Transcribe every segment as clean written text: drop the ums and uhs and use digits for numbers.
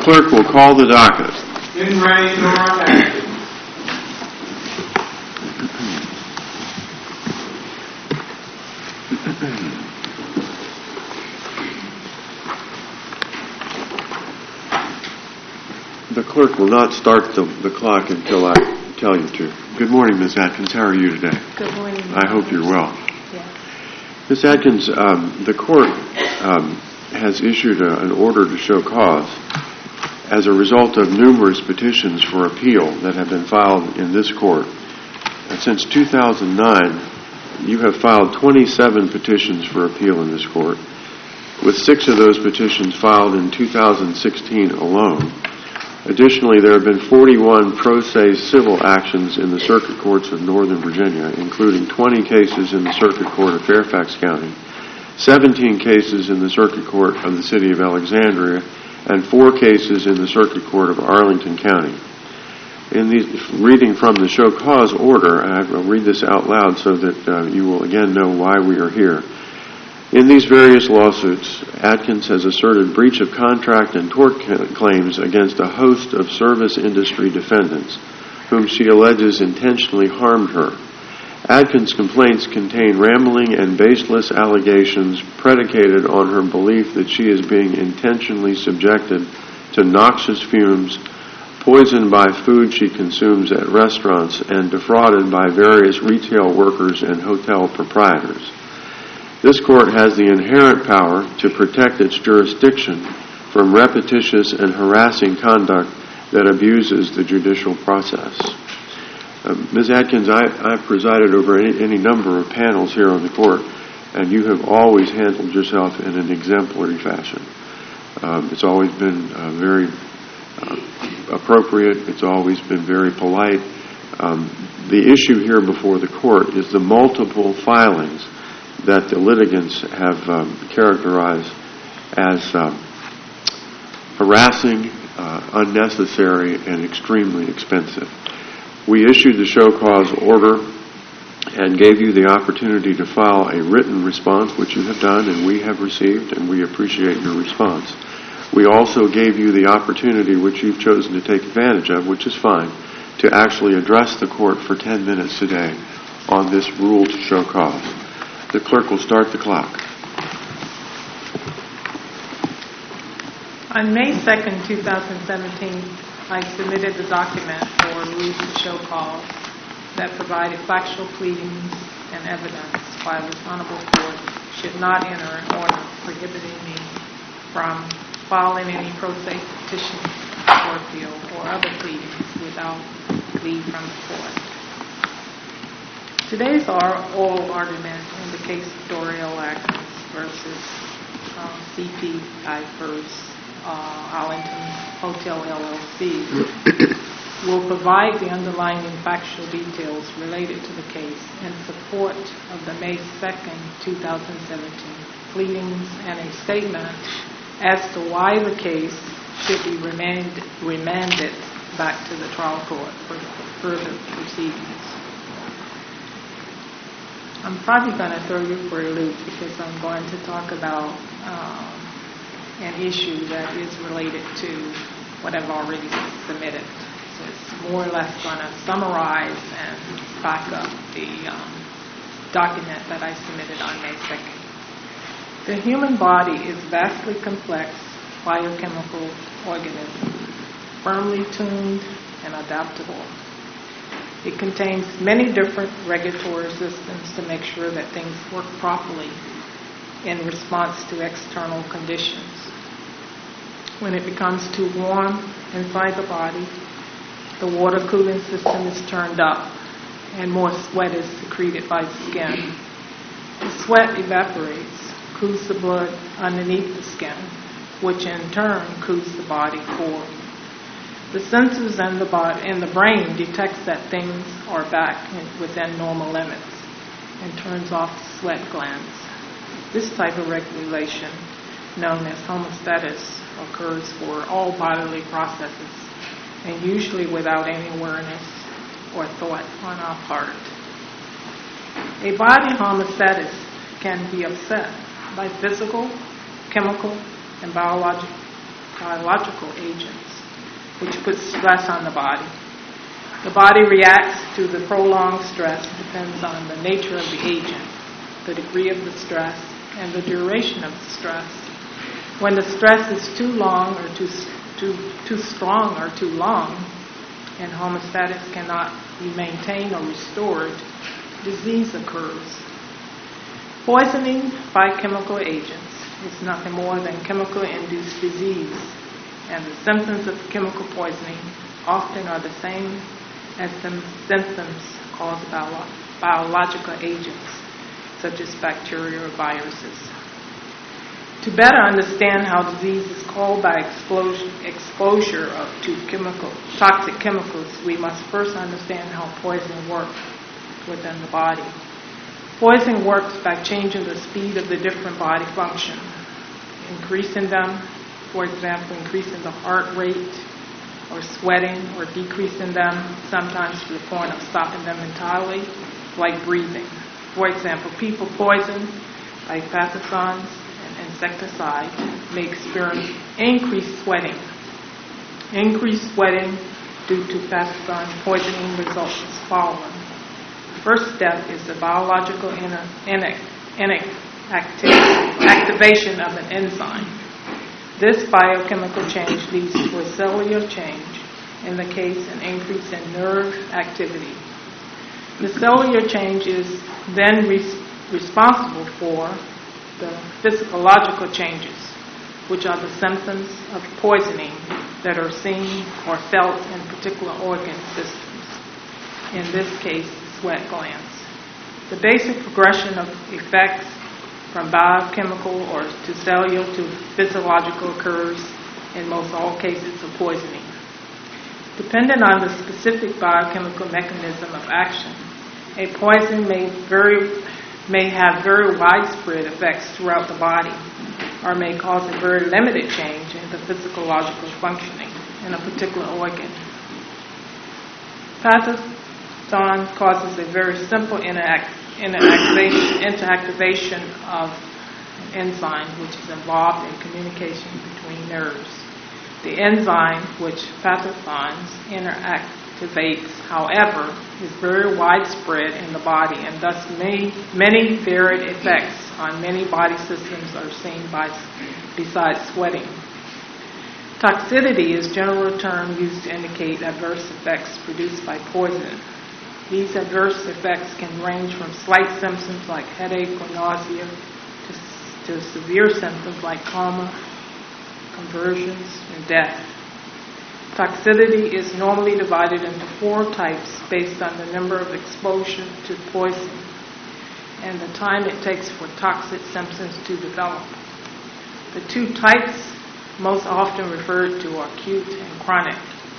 clerk will call the docket. In re Nora Atkins. The clerk will not start the clock until I tell you to. Good morning, Ms. Atkins. How are you today? Good morning. I hope you're well. Yes. Ms. Atkins, the court has issued an order to show cause as a result of numerous petitions for appeal that have been filed in this court. And since 2009, you have filed 27 petitions for appeal in this court, with 6 of those petitions filed in 2016 alone. Additionally, there have been 41 pro se civil actions in the circuit courts of Northern Virginia, including 20 cases in the circuit court of Fairfax County, 17 cases in the circuit court of the city of Alexandria, and 4 cases in the circuit court of Arlington County. In the reading from the show cause order, I'll read this out loud so that you will again know why we are here. In these various lawsuits, Atkins has asserted breach of contract and tort claims against a host of service industry defendants, whom she alleges intentionally harmed her. Atkins' complaints contain rambling and baseless allegations predicated on her belief that she is being intentionally subjected to noxious fumes, poisoned by food she consumes at restaurants, and defrauded by various retail workers and hotel proprietors. This court has the inherent power to protect its jurisdiction from repetitious and harassing conduct that abuses the judicial process. Ms. Atkins, I've presided over any number of panels here on the court, and you have always handled yourself in an exemplary fashion. It's always been very appropriate. It's always been very polite. The issue here before the court is the multiple filings that the litigants have characterized as harassing, unnecessary, and extremely expensive. We issued the show cause order and gave you the opportunity to file a written response, which you have done and we have received, and we appreciate your response. We also gave you the opportunity, which you've chosen to take advantage of, which is fine, to actually address the court for 10 minutes today on this rule to show cause. The clerk will start the clock. On May 2nd, 2017, I submitted the document for rule to show cause that provided factual pleadings and evidence why this honorable court should not enter an order prohibiting me from filing any pro se petition for appeal or other pleadings without leave from the court. Today's oral argument in the case of Doriel Atkins versus CP First Arlington Hotel LLC will provide the underlying factual details related to the case in support of the May 2nd, 2017 pleadings and a statement as to why the case should be remanded back to the trial court for further proceedings. I'm probably going to throw you for a loop because I'm going to talk about an issue that is related to what I've already submitted. So it's more or less going to summarize and back up the document that I submitted on May 2nd. The human body is a vastly complex biochemical organism, firmly tuned and adaptable. It contains many different regulatory systems to make sure that things work properly in response to external conditions. When it becomes too warm inside the body, the water cooling system is turned up and more sweat is secreted by the skin. The sweat evaporates, cools the blood underneath the skin, which in turn cools the body forward. The senses and the brain detects that things are back within normal limits and turns off the sweat glands. This type of regulation, known as homeostasis, occurs for all bodily processes and usually without any awareness or thought on our part. A body homeostasis can be upset by physical, chemical, and biological biological agents, which puts stress on the body. The body reacts to the prolonged stress depends on the nature of the agent, the degree of the stress, and the duration of the stress. When the stress is too long or too strong or too long, and homeostasis cannot be maintained or restored, disease occurs. Poisoning by chemical agents is nothing more than chemical-induced disease, and the symptoms of chemical poisoning often are the same as the symptoms caused by biological agents, such as bacteria or viruses. To better understand how disease is caused by exposure to toxic chemicals, we must first understand how poison works within the body. Poison works by changing the speed of the different body functions, increasing them, for example, increasing the heart rate, or sweating, or decreasing them, sometimes to the point of stopping them entirely, like breathing. For example, people poisoned by pathogens and insecticides may experience increased sweating. Increased sweating due to pathogen poisoning results as following. The first step is the biological activation of an enzyme. This biochemical change leads to a cellular change, in the case an increase in nerve activity. The cellular change is then responsible for the physiological changes, which are the symptoms of poisoning that are seen or felt in particular organ systems, in this case, the sweat glands. The basic progression of effects from biochemical or to cellular to physiological occurs in most all cases of poisoning. Depending on the specific biochemical mechanism of action, a poison may have very widespread effects throughout the body, or may cause a very limited change in the physiological functioning in a particular organ. Pathogen causes a very simple interactivation of an enzyme which is involved in communication between nerves. The enzyme which pathogens interactivates, however, is very widespread in the body, and thus many varied effects on many body systems are seen besides sweating. Toxicity is a general term used to indicate adverse effects produced by poison. These adverse effects can range from slight symptoms like headache or nausea to severe symptoms like coma, conversions, and death. Toxicity is normally divided into 4 types based on the number of exposure to poison and the time it takes for toxic symptoms to develop. The 2 types most often referred to are acute and chronic.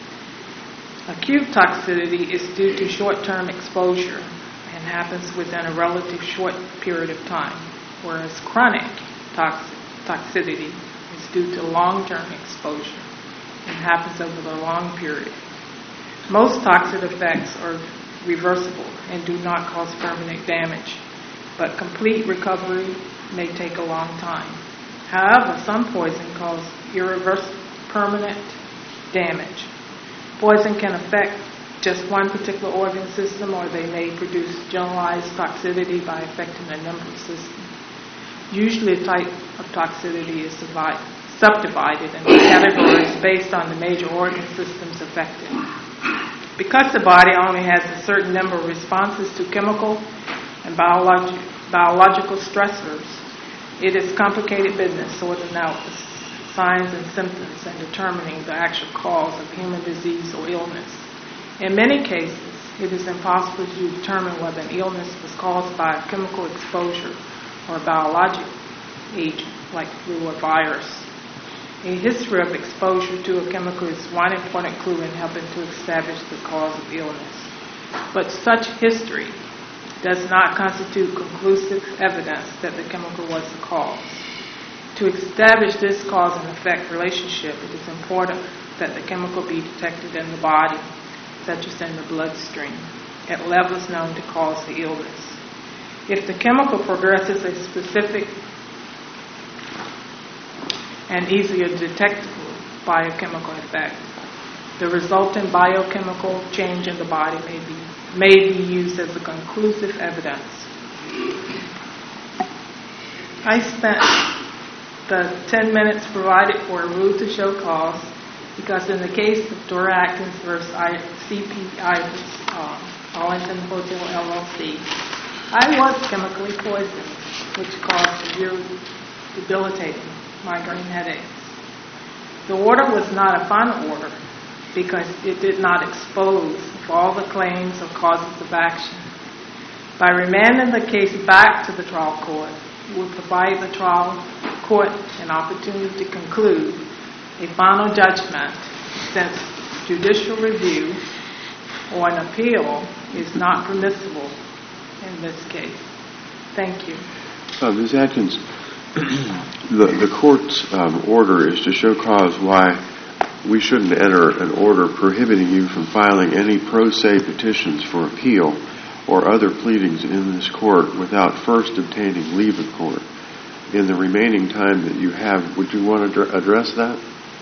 Acute toxicity is due to short-term exposure and happens within a relatively short period of time, whereas chronic toxicity is due to long-term exposure and happens over a long period. Most toxic effects are reversible and do not cause permanent damage, but complete recovery may take a long time. However, some poison cause irreversible permanent damage. Poison can affect just one particular organ system, or they may produce generalized toxicity by affecting a number of systems. Usually a type of toxicity is subdivided into categories based on the major organ systems affected. Because the body only has a certain number of responses to chemical and biological stressors, it is complicated business sorting out the signs and symptoms and determining the actual cause of human disease or illness. In many cases, it is impossible to determine whether an illness was caused by a chemical exposure or a biological agent like flu or virus. A history of exposure to a chemical is one important clue in helping to establish the cause of illness. But such history does not constitute conclusive evidence that the chemical was the cause. To establish this cause and effect relationship, it is important that the chemical be detected in the body, such as in the bloodstream, at levels known to cause the illness. If the chemical progresses a specific and easier detectable biochemical effect. The resultant biochemical change in the body may be used as a conclusive evidence. I spent the 10 minutes provided for a rule to show cause because in the case of Dora Atkins versus CP Arlington Hotel LLC, I was chemically poisoned, which caused severe debilitating migraine headaches. The order was not a final order because it did not expose all the claims or causes of action. By remanding the case back to the trial court, it would provide the trial court an opportunity to conclude a final judgment since judicial review or an appeal is not permissible in this case. Thank you. Ms. Atkins, the court's order is to show cause why we shouldn't enter an order prohibiting you from filing any pro se petitions for appeal or other pleadings in this court without first obtaining leave of court. In the remaining time that you have, would you want to address that?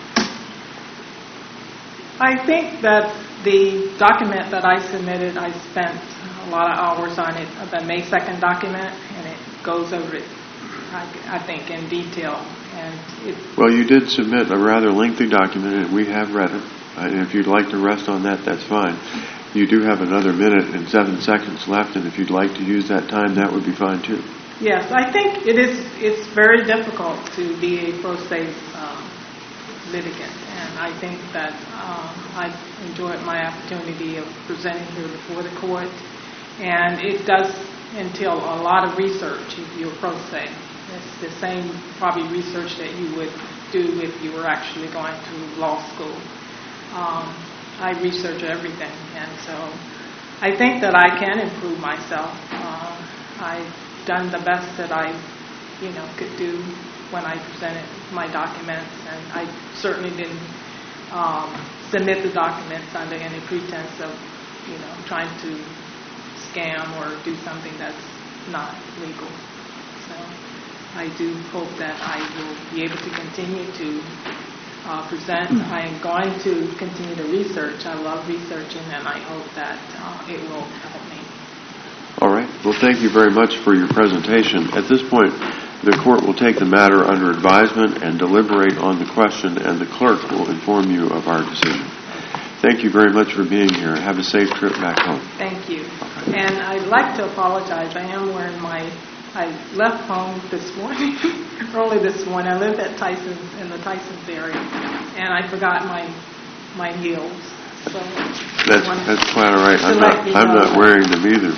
I think that the document that I submitted, I spent a lot of hours on it, the May 2nd document, and it goes over it, I think, in detail. Well, you did submit a rather lengthy document, and we have read it. And if you'd like to rest on that, that's fine. You do have another minute and 7 seconds left, and if you'd like to use that time, that would be fine, too. Yes, I think it's very difficult to be a pro se litigant, and I think that I enjoyed my opportunity of presenting here before the court, and it does entail a lot of research if you're pro se. It's the same probably research that you would do if you were actually going to law school. I research everything, and so I think that I can improve myself. I've done the best that I, could do when I presented my documents, and I certainly didn't submit the documents under any pretense of, trying to scam or do something that's not legal. So I do hope that I will be able to continue to present. I am going to continue to research. I love researching, and I hope that it will help me. All right. Well, thank you very much for your presentation. At this point, the court will take the matter under advisement and deliberate on the question, and the clerk will inform you of our decision. Thank you very much for being here. Have a safe trip back home. Thank you. And I'd like to apologize. I am wearing I left home this morning, early this morning. I lived at Tyson's, in the Tyson's area, and I forgot my heels. So that's quite all right. I'm not wearing them either.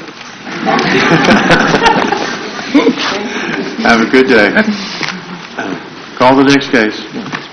Have a good day. Call the next case.